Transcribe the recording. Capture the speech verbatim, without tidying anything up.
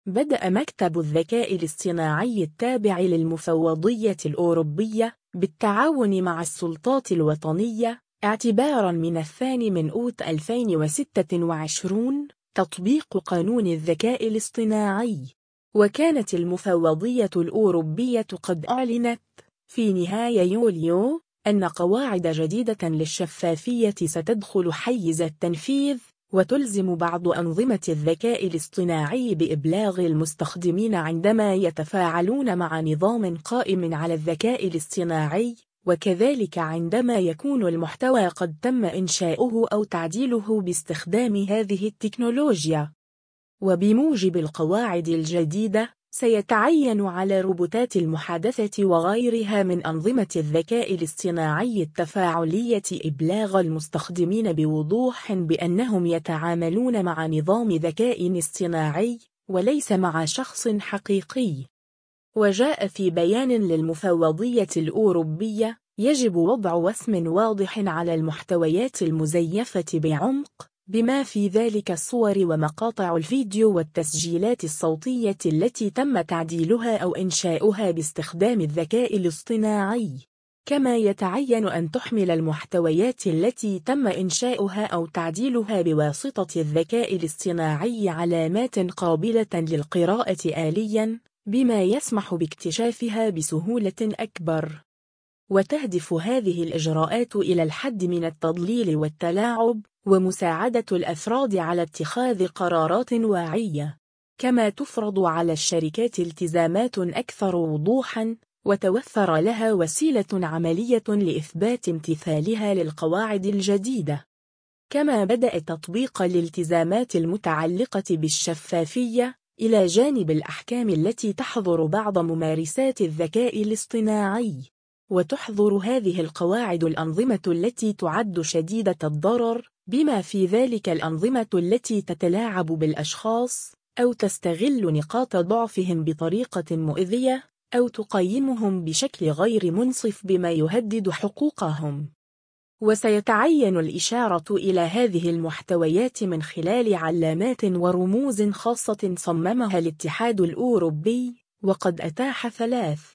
بدأ مكتب الذكاء الاصطناعي التابع للمفوضية الأوروبية بالتعاون مع السلطات الوطنية اعتباراً من الثاني من أوت ألفين وستة وعشرين تطبيق قانون الذكاء الاصطناعي. وكانت المفوضية الأوروبية قد أعلنت في نهاية يوليو أن قواعد جديدة للشفافية ستدخل حيز التنفيذ وتلزم بعض أنظمة الذكاء الاصطناعي بإبلاغ المستخدمين عندما يتفاعلون مع نظام قائم على الذكاء الاصطناعي، وكذلك عندما يكون المحتوى قد تم إنشاؤه أو تعديله باستخدام هذه التكنولوجيا. وبموجب القواعد الجديدة، سيتعين على روبوتات المحادثة وغيرها من أنظمة الذكاء الاصطناعي التفاعلية إبلاغ المستخدمين بوضوح بأنهم يتعاملون مع نظام ذكاء اصطناعي وليس مع شخص حقيقي. وجاء في بيان للمفوضية الأوروبية: يجب وضع وسم واضح على المحتويات المزيفة بعمق، بما في ذلك الصور ومقاطع الفيديو والتسجيلات الصوتية التي تم تعديلها أو إنشاؤها باستخدام الذكاء الاصطناعي. كما يتعين أن تحمل المحتويات التي تم إنشاؤها أو تعديلها بواسطة الذكاء الاصطناعي علامات قابلة للقراءة آلياً، بما يسمح باكتشافها بسهولة أكبر. وتهدف هذه الإجراءات إلى الحد من التضليل والتلاعب ومساعدة الأفراد على اتخاذ قرارات واعية. كما تفرض على الشركات التزامات أكثر وضوحاً، وتوفر لها وسيلة عملية لإثبات امتثالها للقواعد الجديدة. كما بدأ تطبيق الالتزامات المتعلقة بالشفافية إلى جانب الأحكام التي تحظر بعض ممارسات الذكاء الاصطناعي. وتحظر هذه القواعد الأنظمة التي تعد شديدة الضرر، بما في ذلك الأنظمة التي تتلاعب بالأشخاص أو تستغل نقاط ضعفهم بطريقة مؤذية أو تقيمهم بشكل غير منصف بما يهدد حقوقهم. وسيتعين الإشارة إلى هذه المحتويات من خلال علامات ورموز خاصة صممها الاتحاد الأوروبي، وقد أتاح ثلاث